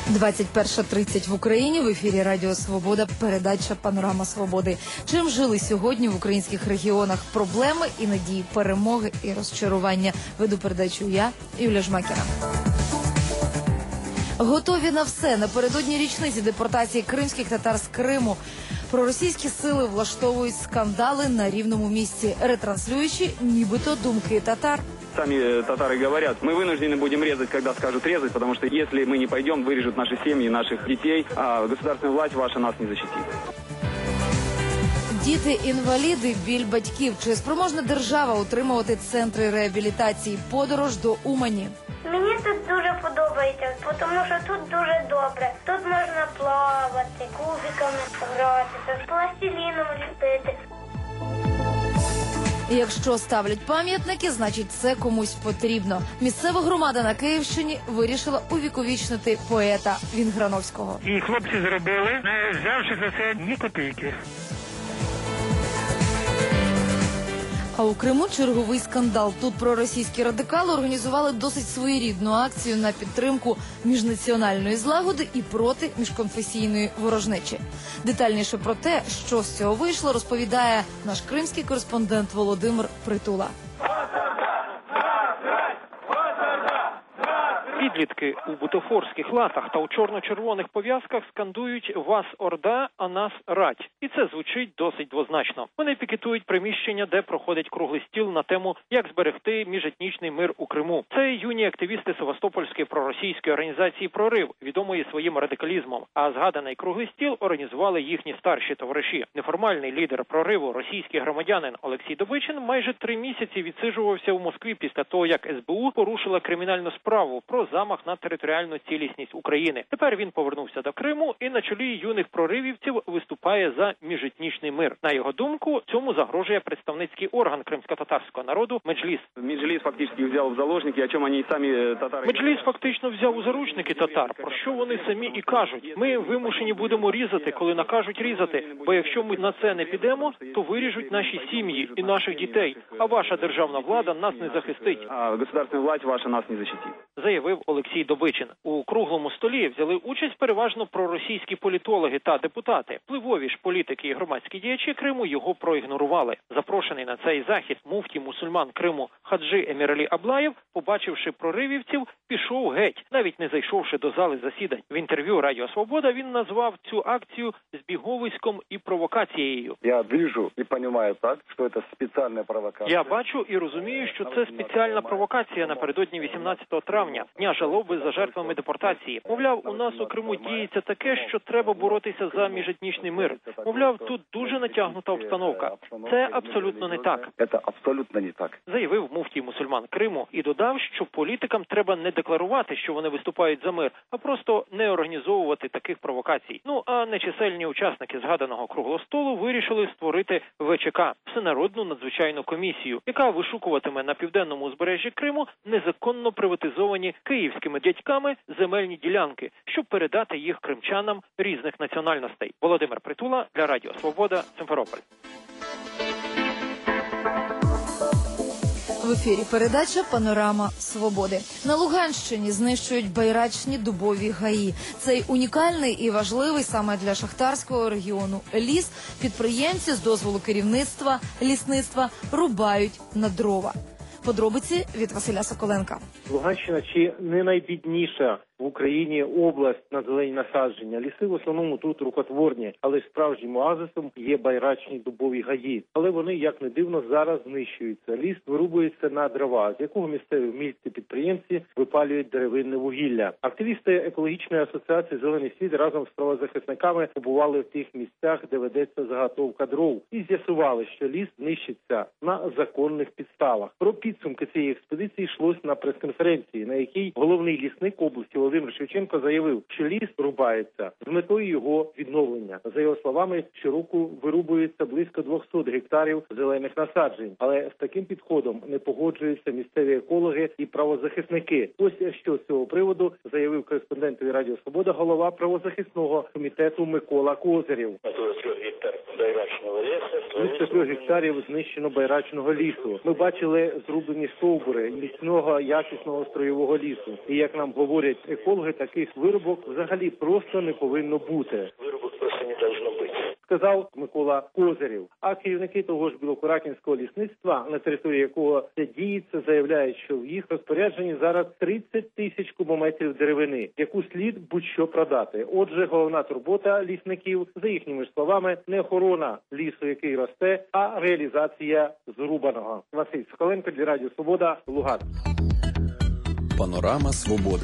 21:30 в Україні. В ефірі Радіо Свобода. Передача «Панорама Свободи». Чим жили сьогодні в українських регіонах? Проблеми і надії, перемоги і розчарування. Веду передачу я, Юлія Жмакіна. Готові на все. Напередодні річниці депортації кримських татар з Криму проросійські сили влаштовують скандали на рівному місці, ретранслюючи нібито думки татар. Сами татары говорят, мы вынуждены будем резать, когда скажут резать, потому что если мы не пойдем, вырежут наши семьи, наших детей, а государственная власть ваша нас не защитит. Діти-інваліди, біль батьків. Чи спроможна держава утримувати центри реабілітації? Подорож до Умані. Мені тут дуже подобається, тому що тут дуже добре. Тут можна плавати, кубиками гратися, з пластиліном ліпити. Якщо ставлять пам'ятники, значить це комусь потрібно. Місцева громада на Київщині вирішила увіковічнити поета Вінграновського. І хлопці зробили, не взявши за це ні копійки. А у Криму черговий скандал. Тут проросійські радикали організували досить своєрідну акцію на підтримку міжнаціональної злагоди і проти міжконфесійної ворожнечі. Детальніше про те, що з цього вийшло, розповідає наш кримський кореспондент Володимир Притула. Підлітки у бутафорських латах та у чорно-червоних пов'язках скандують «Вас Орда, а нас Рать». І це звучить досить двозначно. Вони пікетують приміщення, де проходить круглий стіл на тему «Як зберегти міжетнічний мир у Криму». Це юні активісти Севастопольської проросійської організації «Прорив», відомої своїм радикалізмом. А згаданий круглий стіл організували їхні старші товариші. Неформальний лідер «Прориву», російський громадянин Олексій Добичин, майже 3 місяці відсиджувався у Москві після того, як СБУ порушила кримінальну справу про замах на територіальну цілісність України. Тепер він повернувся до Криму і на чолі юних проривівців виступає за міжетнічний мир. На його думку, цьому загрожує представницький орган кримсько-татарського народу Меджліс. Меджліс фактично взяв в заложники, о чому вони самі татари... Меджліс фактично взяв у заручники татар, про що вони самі і кажуть. Ми вимушені будемо різати, коли накажуть різати, бо якщо ми на це не підемо, то виріжуть наші сім'ї і наших дітей, а ваша державна влада нас не захистить. А государственна власть ваша нас не захистить. Заявив Олексій Добичин. У круглому столі взяли участь переважно проросійські політологи та депутати. Впливові ж політики і громадські діячі Криму його проігнорували. Запрошений на цей захід муфті мусульман Криму Хаджи Еміралі Аблаєв, побачивши проривівців, пішов геть, навіть не зайшовши до зали засідань. В інтерв'ю Радіо Свобода він назвав цю акцію збіговиськом і провокацією. Я бачу і розумію так, що це спеціальна провокація. Я бачу і розумію, що це спеціальна провокація напередодні 18 травня, дня жалоби за жертвами депортації. Мовляв, у нас у Криму діється таке, що треба боротися за міжетнічний мир. Мовляв, тут дуже натягнута обстановка. Це абсолютно не так. Це абсолютно не так. Заявив муфтій мусульман Криму і додав, що політикам треба не декларувати, що вони виступають за мир, а просто не організовувати таких провокацій. Ну, а нечисельні учасники згаданого круглого столу вирішили створити ВЧК – Всенародну надзвичайну комісію, яка вишукуватиме на південному узбережжі Криму незаконно приватизовані київськими дядьками земельні ділянки, щоб передати їх кримчанам різних національностей. Володимир Притула для Радіо Свобода, Симферополь. В ефірі передача «Панорама Свободи». На Луганщині знищують байрачні дубові гаї. Цей унікальний і важливий саме для шахтарського регіону ліс підприємці з дозволу керівництва лісництва рубають на дрова. Подробиці від Василя Соколенка. Луганщина чи не найбідніша в Україні область на зелені насадження. Ліси в основному тут рукотворні, але справжнім оазисом є байрачні дубові гаї. Але вони, як не дивно, зараз знищуються. Ліс вирубується на дрова, з якого місцеві вмільці підприємці випалюють деревинне вугілля. Активісти екологічної асоціації «Зелений світ» разом з правозахисниками побували в тих місцях, де ведеться заготовка дров, і з'ясували, що ліс знищиться на законних підставах. Про підсумки цієї експедиції йшлось на прес-конференції, на якій головний лісник області Володимир Шевченко заявив, що ліс рубається з метою його відновлення. За його словами, щороку вирубується близько 200 гектарів зелених насаджень. Але з таким підходом не погоджуються місцеві екологи і правозахисники. Ось що з цього приводу заявив кореспондентові Радіо Свобода голова правозахисного комітету Микола Козирєв. Близько 3 гектарів знищено байрачного лісу. Ми бачили зрублені стовбури міцного якісного строєвого лісу. І як нам говорять екологи, таких вирубок взагалі просто не повинно бути. Вирубок просто не должно бути, сказав Микола Козирєв. А керівники того ж Білокуракинського лісництва, на території якого це діється, заявляють, що в їх розпорядженні зараз 30 тисяч кубометрів деревини, яку слід будь-що продати. Отже, головна турбота лісників, за їхніми ж словами, не охорона лісу, який росте, а реалізація зрубаного. Василь Соколенко для Радіо Свобода, Луганськ. Панорама свободи.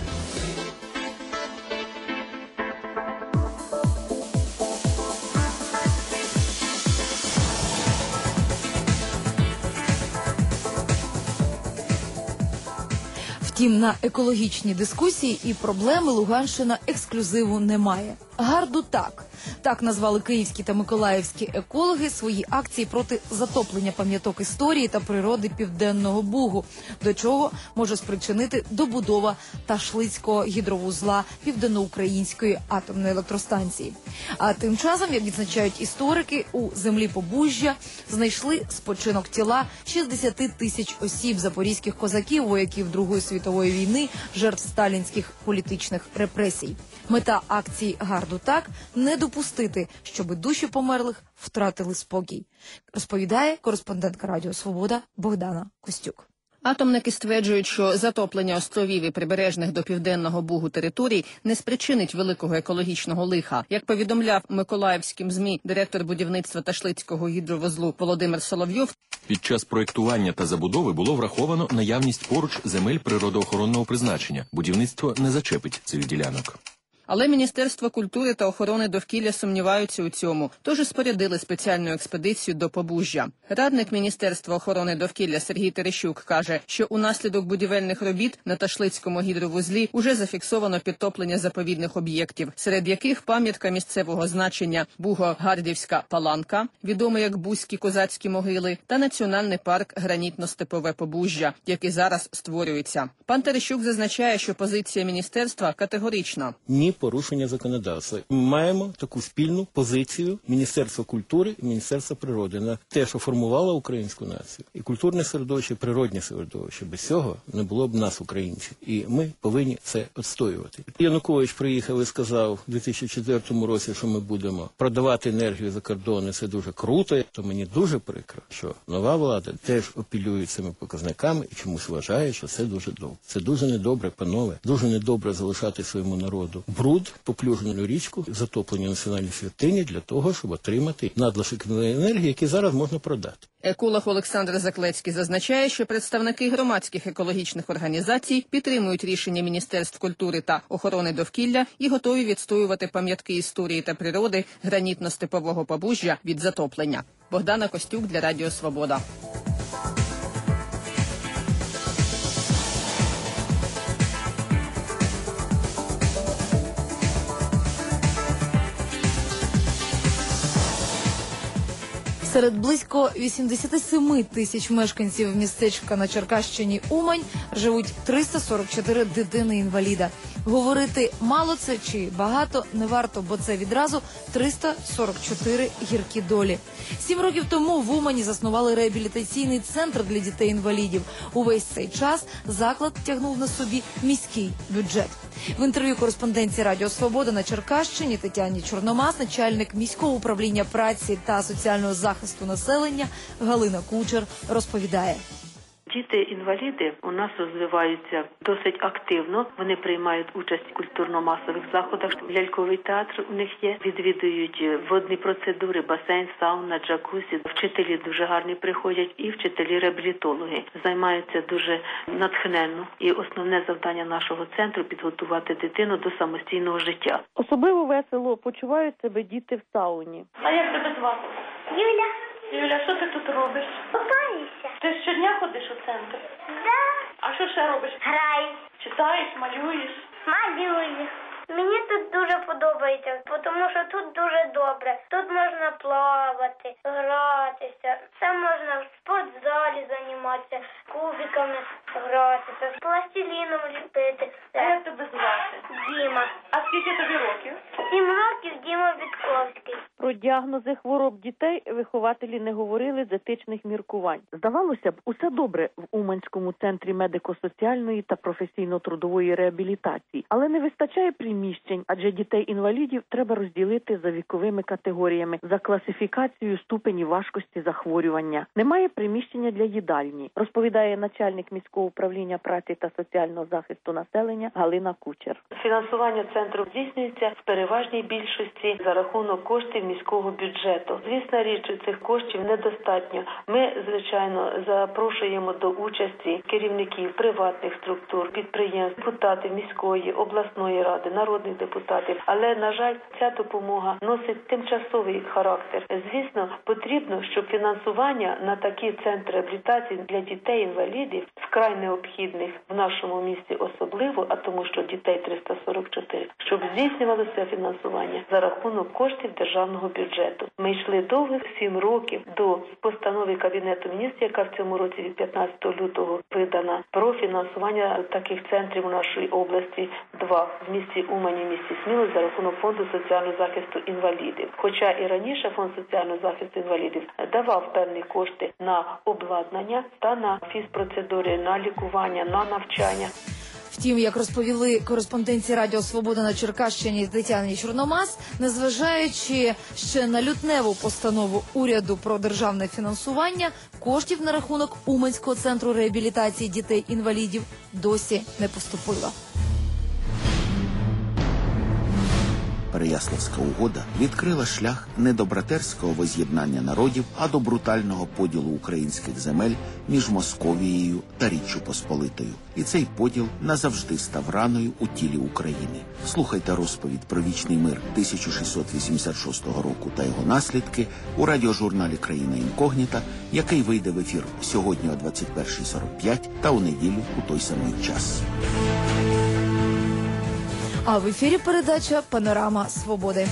Втім, на екологічні дискусії і проблеми Луганщина ексклюзиву не має. Гарду так. Так назвали київські та миколаївські екологи свої акції проти затоплення пам'яток історії та природи Південного Бугу, до чого може спричинити добудова Ташлицького гідровузла Південноукраїнської атомної електростанції. А тим часом, як відзначають історики, у землі Побужжя знайшли спочинок тіла 60 тисяч осіб запорізьких козаків, вояків Другої світової війни, жертв сталінських політичних репресій. Мета акції «Гарду так» – не допустити, щоби душі померлих втратили спокій, розповідає кореспондентка Радіо Свобода Богдана Костюк. Атомники стверджують, що затоплення островів і прибережних до Південного Бугу територій не спричинить великого екологічного лиха. Як повідомляв миколаївським ЗМІ директор будівництва Ташлицького гідровузлу Володимир Соловйов, під час проєктування та забудови було враховано наявність поруч земель природоохоронного призначення. Будівництво не зачепить цих ділянок. Але Міністерство культури та охорони довкілля сумніваються у цьому, тож і спорядили спеціальну експедицію до Побужжя. Радник Міністерства охорони довкілля Сергій Терещук каже, що унаслідок будівельних робіт на Ташлицькому гідровузлі уже зафіксовано підтоплення заповідних об'єктів, серед яких пам'ятка місцевого значення Буго-Гардівська Паланка, відома як Бузькі козацькі могили, та національний парк Гранітно-Степове Побужжя, який зараз створюється. Пан Терещук зазначає, що позиція міністерства категорична. Ні порушення законодавства. Ми маємо таку спільну позицію Міністерства культури і Міністерства природи на те, що формувало українську націю. І культурне середовище, і природне середовище. Без цього не було б нас, українців. І ми повинні це відстоювати. Янукович приїхав і сказав у 2004 році, що ми будемо продавати енергію за кордони. Це дуже круто. То мені дуже прикро, що нова влада теж апелює цими показниками і чомусь вважає, що це дуже добре. Це дуже недобре, панове. Дуже недобре залишати своєму народу бруд, поплюжену річку, затоплення національної святині для того, щоб отримати надлишок енергії, який зараз можна продати. Еколог Олександр Заклецький зазначає, що представники громадських екологічних організацій підтримують рішення Міністерств культури та охорони довкілля і готові відстоювати пам'ятки історії та природи Гранітно-Степового Побужжя від затоплення. Богдана Костюк для Радіо Свобода. Серед близько 87 тисяч мешканців містечка на Черкащині Умань живуть 344 дитини-інваліда. Говорити мало це чи багато не варто, бо це відразу 344 гіркі долі. 7 років тому в Умані заснували реабілітаційний центр для дітей-інвалідів. Увесь цей час заклад тягнув на собі міський бюджет. В інтерв'ю кореспонденції Радіо Свобода на Черкащині Тетяні Чорномас, начальник міського управління праці та соціального захисту населення Галина Кучер розповідає. Діти-інваліди у нас розвиваються досить активно. Вони приймають участь в культурно-масових заходах. Ляльковий театр у них є. Відвідують водні процедури, басейн, сауна, джакузі. Вчителі дуже гарні приходять і вчителі-реабілітологи. Займаються дуже натхненно. І основне завдання нашого центру – підготувати дитину до самостійного життя. Особливо весело почувають себе діти в сауні. А як тебе звати? Юля. Юля, що ти тут робиш? Купаюся. Ти щодня ходиш у центр? Да. А що ще робиш? Граю. Читаєш, малюєш? Малюю. Мені тут дуже подобається, тому що тут дуже добре. Тут можна плавати, гратися. Це можна в спортзалі займатися, кубиками гратися, з пластиліном ліпити. А як тебе звати? Діма. А скільки тобі років? 7 років, Діма Вітковський. Про діагнози хвороб дітей вихователі не говорили з етичних міркувань. Здавалося б, усе добре в Уманському центрі медико-соціальної та професійно-трудової реабілітації, але не вистачає приміщень, адже дітей-інвалідів треба розділити за віковими категоріями, за класифікацією ступені важкості захворювання. Немає приміщення для їдальні, розповідає начальник міського управління праці та соціального захисту населення Галина Кучер. Фінансування центру здійснюється в переважній більшості за рахунок коштів міського бюджету. Звісно, річ, цих коштів недостатньо. Ми, звичайно, запрошуємо до участі керівників приватних структур, підприємств, депутатів міської, обласної ради, народних депутатів. Але, на жаль, ця допомога носить тимчасовий характер. Звісно, потрібно, щоб фінансування на такі центри реабілітації для дітей-інвалідів, вкрай необхідних в нашому місті особливо, а тому що дітей 344, щоб здійснювалося фінансування за рахунок коштів державного бюджету. Ми йшли довгих 7 років до постанови Кабінету міністрів, яка в цьому році від 15 лютого видана, про фінансування таких центрів у нашій області 2 в місті Умані, в місті Сміло за рахунок фонду соціального захисту інвалідів. Хоча і раніше фонд соціального захисту інвалідів давав певні кошти на обладнання та на фізпроцедури, на лікування, на навчання. Втім, як розповіли кореспонденці Радіо Свобода на Черкащині Тетяні Чорномаз, незважаючи ще на лютневу постанову уряду про державне фінансування, коштів на рахунок Уманського центру реабілітації дітей-інвалідів досі не поступило. Переяславська угода відкрила шлях не до братерського воз'єднання народів, а до брутального поділу українських земель між Московією та Річчю Посполитою. І цей поділ назавжди став раною у тілі України. Слухайте розповідь про вічний мир 1686 року та його наслідки у радіожурналі «Країна інкогніта», який вийде в ефір сьогодні о 21:45 та у неділю у той самий час. А в ефірі передача «Панорама Свободи».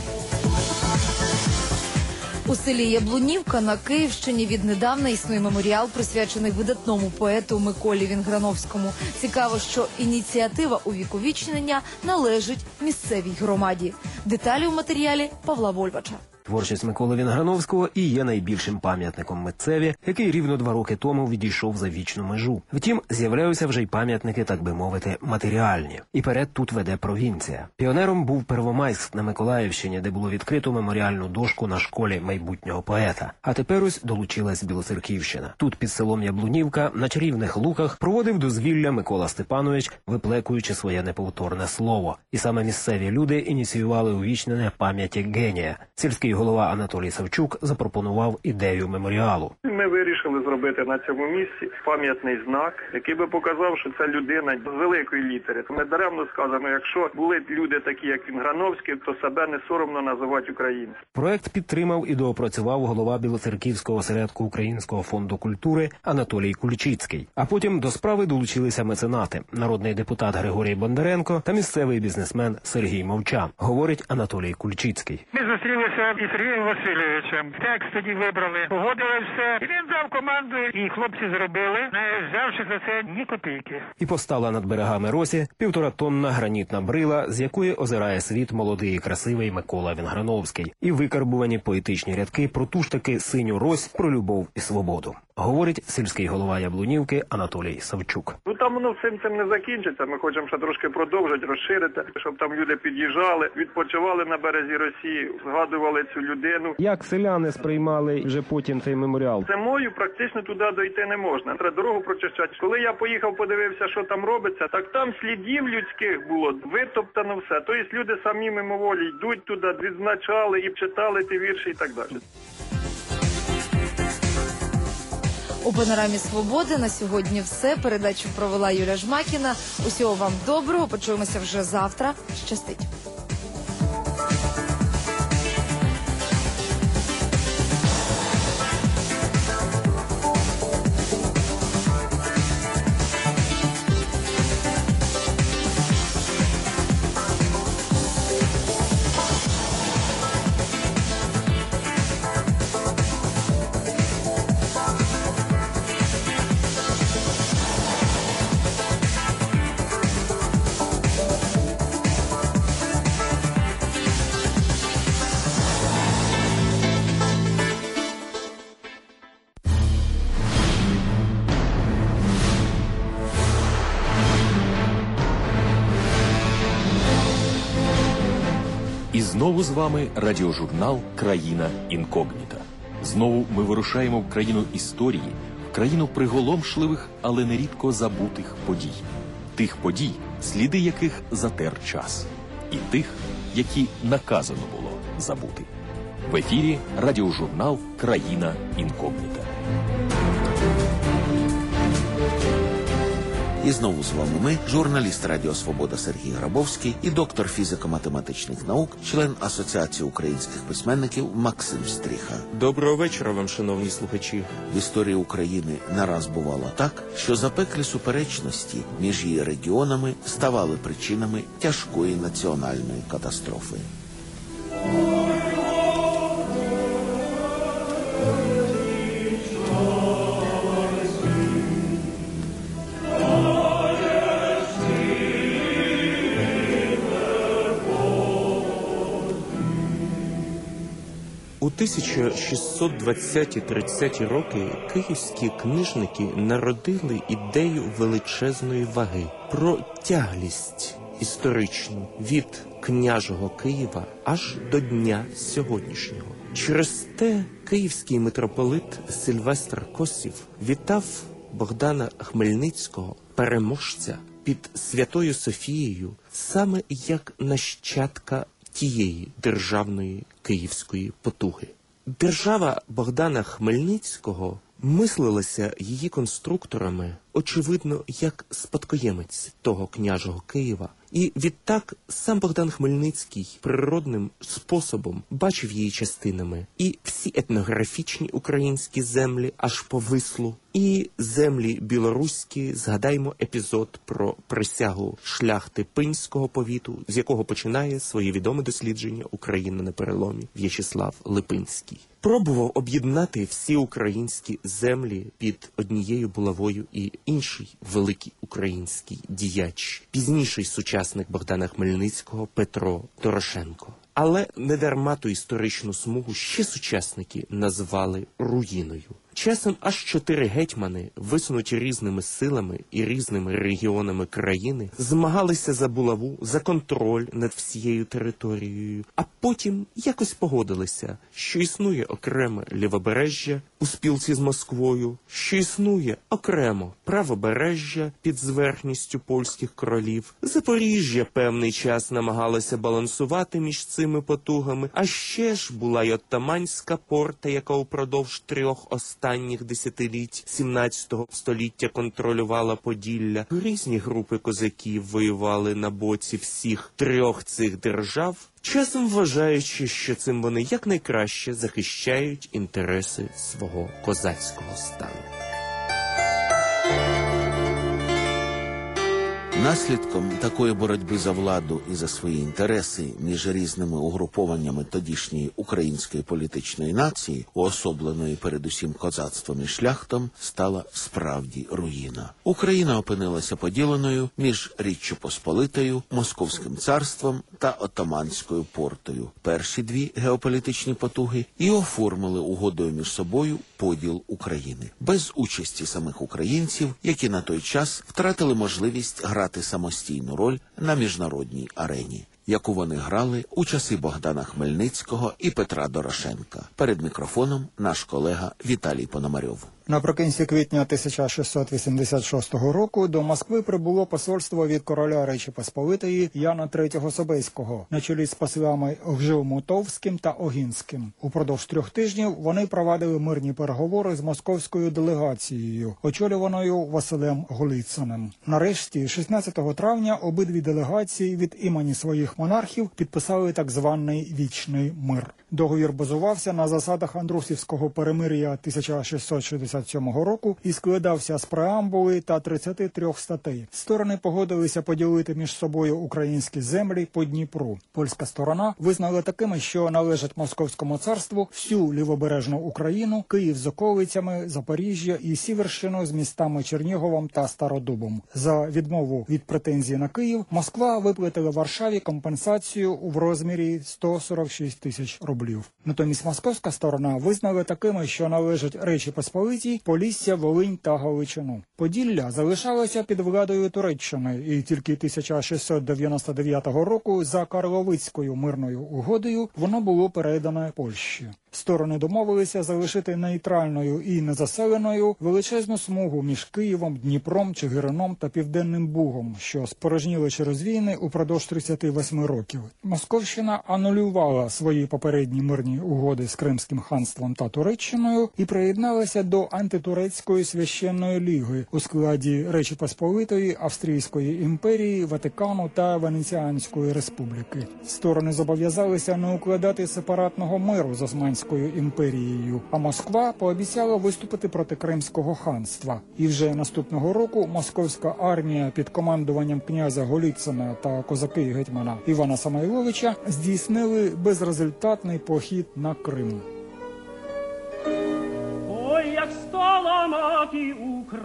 У селі Яблунівка на Київщині віднедавна існує меморіал, присвячений видатному поету Миколі Вінграновському. Цікаво, що ініціатива увіковічнення належить місцевій громаді. Деталі у матеріалі Павла Вольвача. Творчість Миколи Вінграновського і є найбільшим пам'ятником митцеві, який рівно 2 роки тому відійшов за вічну межу. Втім, з'являються вже й пам'ятники, так би мовити, матеріальні. І перед тут веде провінція. Піонером був Первомайськ на Миколаївщині, де було відкрито меморіальну дошку на школі майбутнього поета. А тепер ось долучилась Білоцерківщина. Тут під селом Яблунівка на чарівних луках проводив дозвілля Микола Степанович, виплекуючи своє неповторне слово. І саме місцеві люди ініціювали увічнення пам'яті генія. Сільський голова Анатолій Савчук запропонував ідею меморіалу. Ми вирішили зробити на цьому місці пам'ятний знак, який би показав, що це людина з великої літери. Ми даремно сказано, якщо були люди такі, як Вінграновський, то себе не соромно називати українцем. Проект підтримав і доопрацював голова Білоцерківського осередку Українського фонду культури Анатолій Кульчицький. А потім до справи долучилися меценати – народний депутат Григорій Бондаренко та місцевий бізнесмен Сергій Мовча, говорить Анатолій Кульчицький. Ми зустрілися із Сергієм Васильовичем. Текст тоді вибрали, погодили все. І він дав команду, і хлопці зробили, не взявши за це ні копійки. І постала над берегами Росі 1,5-тонна гранітна брила, з якої озирає світ молодий і красивий Микола Вінграновський. І викарбувані поетичні рядки про ту ж таки синю Рось, про любов і свободу. Говорить сільський голова Яблунівки Анатолій Савчук. Там воно всім цим не закінчиться. Ми хочемо ще трошки продовжити, розширити, щоб там люди під'їжджали, відпочивали на березі Росії, згадували цю людину. Як селяни сприймали вже потім цей меморіал? Зимою практично туди дойти не можна. Треба дорогу прочищати. Коли я поїхав, подивився, що там робиться, так там слідів людських було, витоптано все. Тобто люди самі мимоволі йдуть туди, відзначали і читали ті вірші і так далі. У «Панорамі Свободи» на сьогодні все. Передачу провела Юлія Жмакіна. Усього вам доброго. Почуємося вже завтра. Щастить. Знову з вами радіожурнал «Країна інкогніта». Знову ми вирушаємо в країну історії, в країну приголомшливих, але нерідко забутих подій. Тих подій, сліди яких затер час. І тих, які наказано було забути. В ефірі радіожурнал «Країна інкогніта». І знову з вами ми, журналіст Радіо Свобода Сергій Грабовський і доктор фізико-математичних наук, член Асоціації українських письменників Максим Стріха. Доброго вечора вам, шановні слухачі. В історії України не раз бувало так, що запеклі суперечності між її регіонами ставали причинами тяжкої національної катастрофи. У 1620-30 роки київські книжники народили ідею величезної ваги про тяглість історичну від княжого Києва аж до дня сьогоднішнього. Через те київський митрополит Сильвестр Косів вітав Богдана Хмельницького, переможця, під Святою Софією саме як нащадка тієї державної київської потуги. Держава Богдана Хмельницького мислилася її конструкторами, очевидно, як спадкоємець того княжого Києва. І відтак сам Богдан Хмельницький природним способом бачив її частинами і всі етнографічні українські землі аж по Вислу, і землі білоруські. Згадаймо епізод про присягу шляхти Пинського повіту, з якого починає своє відоме дослідження «Україна на переломі» В'ячеслав Липинський. Пробував об'єднати всі українські землі під однією булавою і інший великий український діяч, пізніший сучасник Богдана Хмельницького Петро Дорошенко. Але недарма ту історичну смугу ще сучасники назвали руїною. Часом аж 4 гетьмани, висунуті різними силами і різними регіонами країни, змагалися за булаву, за контроль над всією територією, а потім якось погодилися, що існує окреме лівобережжя у спілці з Москвою, що існує окремо правобережжя під зверхністю польських королів. Запоріжжя певний час намагалося балансувати між цими потугами, а ще ж була й Оттаманська порта, яка упродовж 3 останніх десятиліть 17 століття контролювала Поділля. Різні групи козаків воювали на боці всіх 3 цих держав, часом вважаючи, що цим вони якнайкраще захищають інтереси свого козацького стану. Наслідком такої боротьби за владу і за свої інтереси між різними угрупованнями тодішньої української політичної нації, уособленої передусім козацтвом і шляхтом, стала справді руїна. Україна опинилася поділеною між Річчю Посполитою, Московським царством та Оттаманською портою. Перші 2 геополітичні потуги і оформили угодою між собою поділ України. Без участі самих українців, які на той час втратили можливість грати самостійну роль на міжнародній арені, яку вони грали у часи Богдана Хмельницького і Петра Дорошенка. Перед мікрофоном наш колега Віталій Пономарьов. Наприкінці квітня 1686 року до Москви прибуло посольство від короля Речі Посполитої Яна III Собеського на чолі з послами Гжив-Мотовським та Огінським. Упродовж 3 тижнів вони провадили мирні переговори з московською делегацією, очолюваною Василем Голіциним. Нарешті, 16 травня, обидві делегації від імені своїх монархів підписали так званий «Вічний мир». Договір базувався на засадах Андрусівського перемир'я 1667 року і складався з преамбули та 33 статей. Сторони погодилися поділити між собою українські землі по Дніпру. Польська сторона визнала такими, що належать Московському царству, всю лівобережну Україну, Київ з околицями, Запоріжжя і Сіверщину з містами Черніговом та Стародубом. За відмову від претензій на Київ Москва виплатила Варшаві компенсацію в розмірі 146 тисяч рублів. Натомість московська сторона визнала такими, що належать Речі Посполитій, Покровсько-Черкаській, Полісся, Волинь та Галичину. Поділля залишалося під владою Туреччини, і тільки 1699 року за Карловицькою мирною угодою воно було передане Польщі. Сторони домовилися залишити нейтральною і незаселеною величезну смугу між Києвом, Дніпром, Чигирином та Південним Бугом, що спорожніли через війни упродовж 38 років. Московщина анулювала свої попередні мирні угоди з Кримським ханством та Туреччиною і приєдналася до антитурецької священної ліги у складі Речі Посполитої, Австрійської імперії, Ватикану та Венеціанської республіки. Сторони зобов'язалися не укладати сепаратного миру з Османською імперією, а Москва пообіцяла виступити проти Кримського ханства. І вже наступного року московська армія під командуванням князя Голіцина та козаки-гетьмана Івана Самойловича здійснили безрезультатний похід на Крим. Ой, як стала мати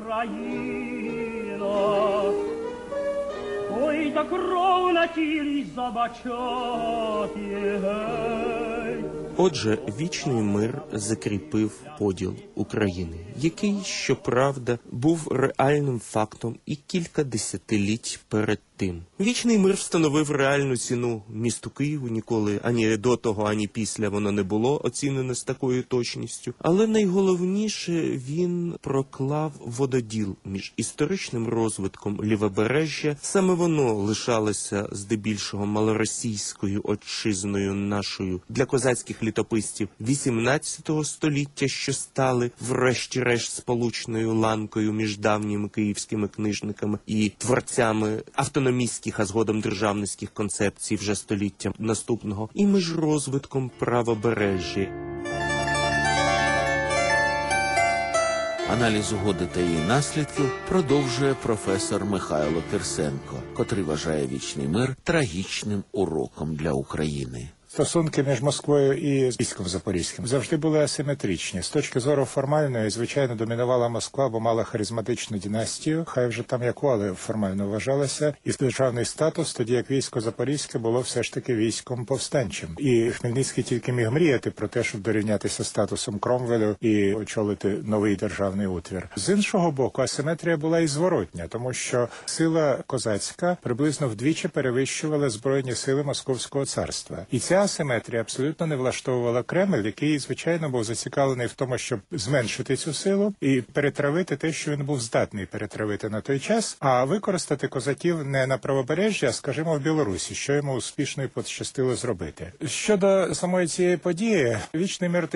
Україна, ой, та кров на тілі забачати, гей. Отже, вічний мир закріпив поділ України, який, щоправда, був реальним фактом і кілька десятиліть перед тим. Вічний мир встановив реальну ціну місту Києву, ніколи ані до того, ані після воно не було оцінене з такою точністю. Але найголовніше, він проклав вододіл між історичним розвитком лівобережжя, саме воно лишалося здебільшого малоросійською отчизною нашою для козацьких літописців 18 століття, що стали врешті-решт сполучною ланкою між давніми київськими книжниками і творцями автономістських, а згодом державницьких концепцій вже століття наступного, і між розвитком правобережжя. Аналіз угоди та її наслідків продовжує професор Михайло Кирсенко, котрий вважає вічний мир трагічним уроком для України. Стосунки між Москвою і військом Запорізьким завжди були асиметричні. З точки зору формальної, звичайно, домінувала Москва, бо мала харизматичну династію, хай вже там яку, але формально вважалася, і державний статус, тоді як військо Запорізьке було все ж таки військом повстанчим. І Хмельницький тільки міг мріяти про те, щоб дорівнятися статусом Кромвелю і очолити новий державний утвір. З іншого боку, асиметрія була і зворотня, тому що сила козацька приблизно вдвічі перевищувала збройні сили Московського царства. І ця асиметрія абсолютно не влаштовувала Кремль, який, звичайно, був зацікавлений в тому, щоб зменшити цю силу і перетравити те, що він був здатний перетравити на той час, а використати козаків не на правобережжі, а, скажімо, в Білорусі, що йому успішно і пощастило зробити. Щодо самої цієї події, вічний мир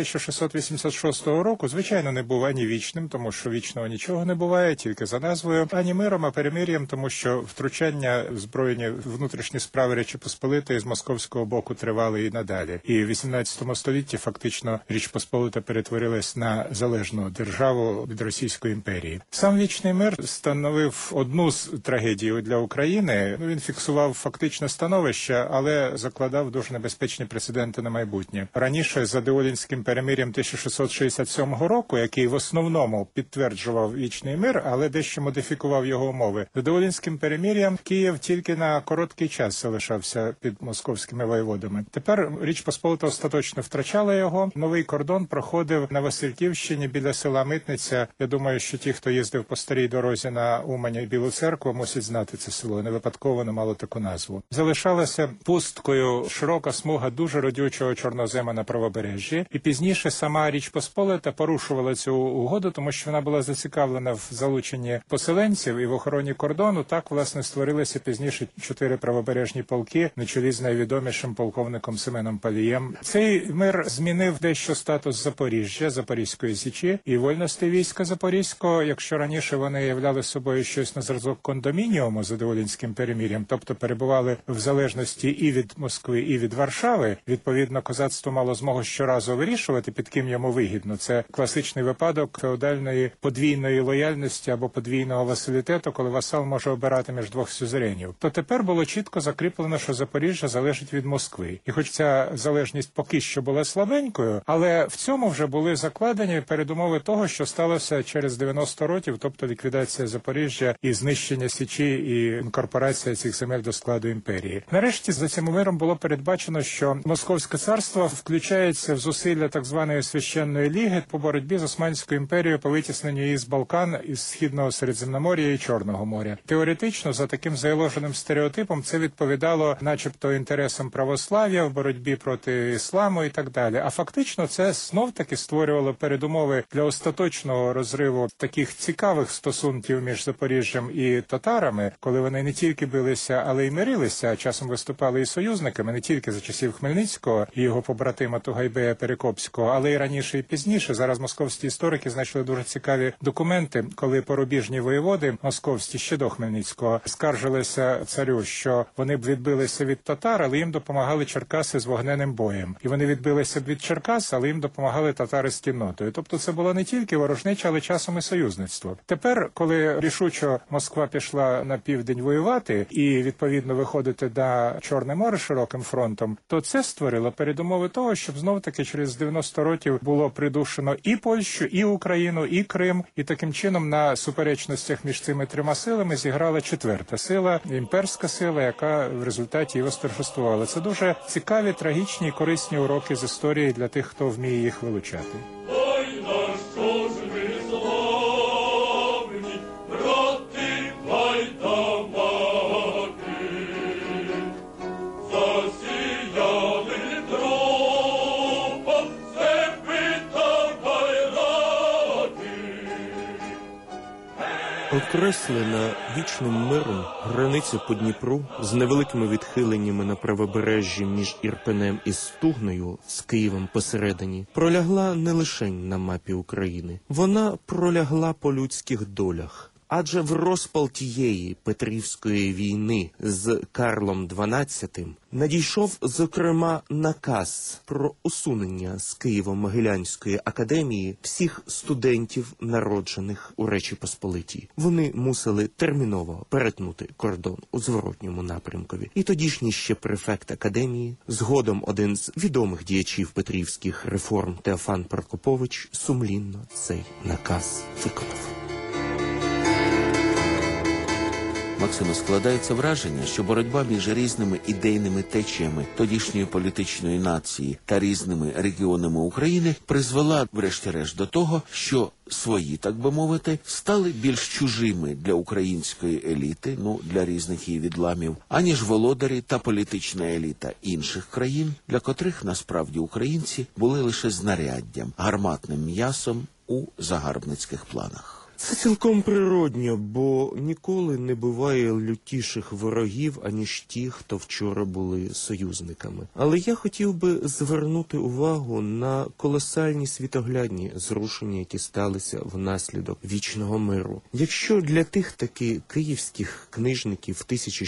1686 року, звичайно, не був ані вічним, тому що вічного нічого не буває, тільки за назвою, ані миром, а перемир'ям, тому що втручання в збройні внутрішні справи Речі Посполитої з московського боку тривали і надалі. І в 18 столітті фактично Річ Посполита перетворилась на залежну державу від Російської імперії. Сам вічний мир становив одну з трагедій для України. Він фіксував фактичне становище, але закладав дуже небезпечні прецеденти на майбутнє. Раніше за Деолінським перемир'ям 1667 року, який в основному підтверджував вічний мир, але дещо модифікував його умови. За Деолінським перемир'ям Київ тільки на короткий час залишався під московськими воєводами. Тепер Річ Посполита остаточно втрачала його. Новий кордон проходив на Васильківщині біля села Митниця. Я думаю, що ті, хто їздив по старій дорозі на Умань і Білу Церкву, мусять знати це село. Не випадково воно мало таку назву. Залишалася пусткою широка смуга дуже родючого чорнозема на правобережжі. І пізніше сама Річ Посполита порушувала цю угоду, тому що вона була зацікавлена в залученні поселенців і в охороні кордону. Так, власне, створилися пізніше 4 правобережні полки на чолі з найвідомішим полковником Семеном Палієм. Цей мир змінив дещо статус Запоріжжя, Запорізької Січі і вольностей війська Запорізького. Якщо раніше вони являли собою щось на зразок кондомініуму за Деолінським перемир'ям, тобто перебували в залежності і від Москви, і від Варшави, відповідно, козацтво мало змогу щоразу вирішувати, під ким йому вигідно. Це класичний випадок феодальної подвійної лояльності або подвійного васалітету, коли васал може обирати між двох сюзеренів. То тепер було чітко закріплено, що Запоріжжя залежить від Москви. І хоч ця залежність поки що була слабенькою, але в цьому вже були закладені передумови того, що сталося через 90 років, тобто ліквідація Запоріжжя і знищення Січі і інкорпорація цих земель до складу імперії. Нарешті за цим миром було передбачено, що Московське царство включається в зусилля так званої Священної Ліги по боротьбі з Османською імперією по витісненню її з Балкан, із Східного Середземномор'я і Чорного моря. Теоретично, за таким заложеним стереотипом, це відповідало начебто інтересам православ'я в боротьбі проти ісламу і так далі. А фактично це знов-таки створювало передумови для остаточного розриву таких цікавих стосунків між Запоріжжям і татарами, коли вони не тільки билися, але й мирилися, а часом виступали і союзниками, не тільки за часів Хмельницького і його побратима Тугайбея Перекопського, але й раніше і пізніше. Зараз московські історики знайшли дуже цікаві документи, коли порубіжні воєводи московські ще до Хмельницького скаржилися царю, що вони б відбилися від татар, але їм допомагали черкаси з вогненним боєм. І вони відбилися б від Черкас, але їм допомагали татари з кіннотою. Тобто це було не тільки ворожнеча, але часом і союзництво. Тепер, коли рішучо Москва пішла на південь воювати і, відповідно, виходити на Чорне море широким фронтом, то це створило передумови того, щоб знов-таки через 90 років було придушено і Польщу, і Україну, і Крим. І таким чином на суперечностях між цими трьома силами зіграла четверта сила, імперська сила, яка в результаті і восторжествувала. Це дуже цікаві, трагічні і корисні уроки з історії для тих, хто вміє їх вилучати. Окреслена вічним миром границя по Дніпру з невеликими відхиленнями на правобережжі між Ірпенем і Стугною з Києвом посередині пролягла не лише на мапі України. Вона пролягла по людських долях. Адже в розпал тієї Петрівської війни з Карлом XII надійшов, зокрема, наказ про усунення з Києво-Могилянської академії всіх студентів, народжених у Речі Посполитій. Вони мусили терміново перетнути кордон у зворотньому напрямкові. І тодішній ще префект академії, згодом один з відомих діячів петрівських реформ Теофан Прокопович, сумлінно цей наказ виконав. Максиме, складається враження, що боротьба між різними ідейними течіями тодішньої політичної нації та різними регіонами України призвела, врешті-решт, до того, що свої, так би мовити, стали більш чужими для української еліти, для різних її відламів, аніж володарі та політична еліта інших країн, для котрих, насправді, українці були лише знаряддям, гарматним м'ясом у загарбницьких планах. Це цілком природньо, бо ніколи не буває лютіших ворогів, аніж ті, хто вчора були союзниками. Але я хотів би звернути увагу на колосальні світоглядні зрушення, які сталися внаслідок вічного миру. Якщо для тих таки київських книжників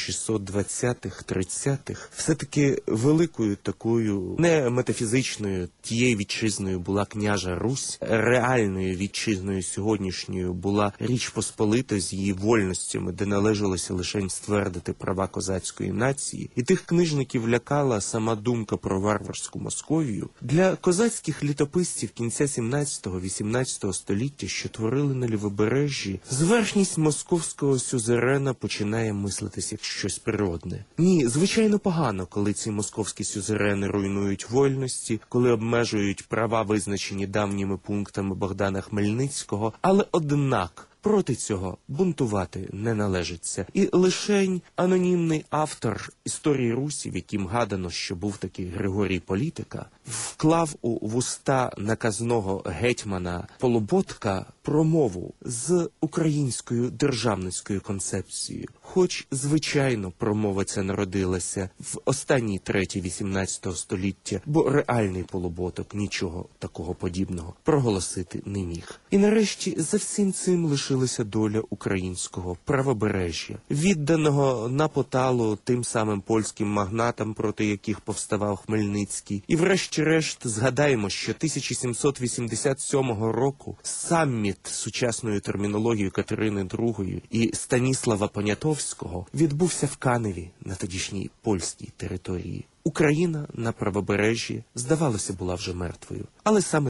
1620-30-х все-таки великою такою не метафізичною тією вітчизною була княжа Русь, реальною вітчизною сьогоднішньою була Річ Посполита з її вольностями, де належалося лише ствердити права козацької нації, і тих книжників лякала сама думка про варварську Московію, для козацьких літописців кінця 17-18 століття, що творили на лівобережжі, зверхність московського сюзерена починає мислитись як щось природне. Ні, звичайно погано, коли ці московські сюзерени руйнують вольності, коли обмежують права, визначені давніми пунктами Богдана Хмельницького, але однак проти цього бунтувати не належиться. І лишень анонімний автор історії Русі, в яким гадано, що був такий Григорій Політика, вклав у вуста наказного гетьмана Полуботка промову з українською державницькою концепцією. Хоч, звичайно, промова ця народилася в останній треті 18 століття, бо реальний Полуботок нічого такого подібного проголосити не міг. І нарешті за всім цим лише вирішилася доля українського правобережжя, відданого на поталу тим самим польським магнатам, проти яких повставав Хмельницький. І врешті-решт згадаємо, що 1787 року саміт сучасною термінологією Катерини II і Станіслава Понятовського відбувся в Каневі на тодішній польській території. Україна на правобережжі, здавалося, була вже мертвою. Але саме